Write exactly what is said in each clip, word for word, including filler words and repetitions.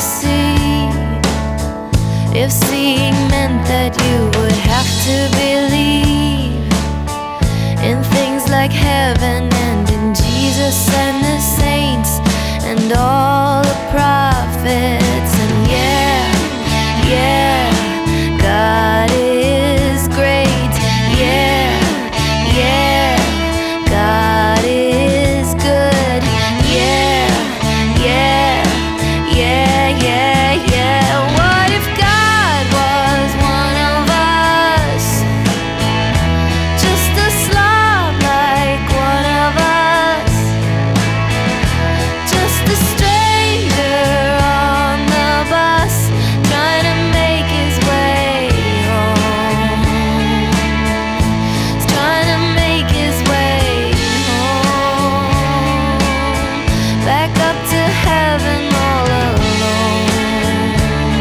see. If seeing meant that you would have to believe in things like heaven and in Jesus and the saints and all the prophets. And yeah, yeah, God is great. Yeah, yeah, God is good. Yeah, yeah, yeah, yeah, yeah. What if God was one of us? Just a slob like one of us. Just a stranger on the bus trying to make his way home. He's trying to make his way home. Back up to heaven all alone.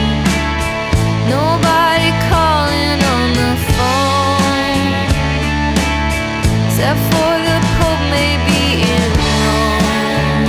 Nobody calling on the phone except for the Pope, maybe in Rome.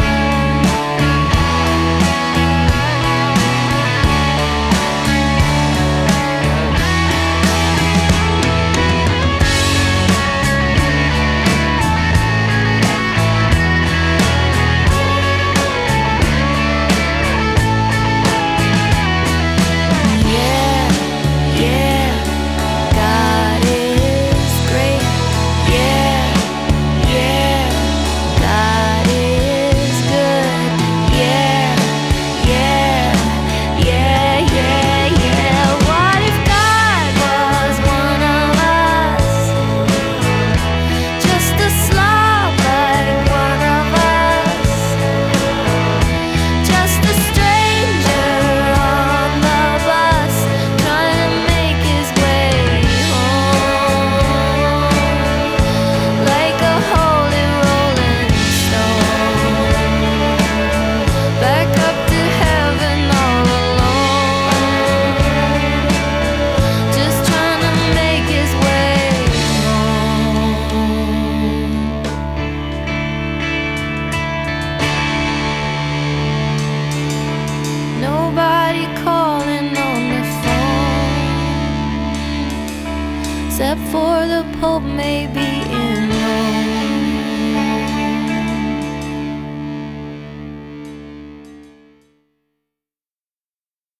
Yeah, yeah, God is great. Yeah, yeah, God is good. Yeah, yeah, yeah, yeah, yeah. What if God was one of us? Just a slob like one of us. Just a stranger on the bus trying to make his way home. Like a holy rolling stone. Back up to heaven all alone. Just trying to make his way home. Nobody calling on the phone except for the Pope, maybe in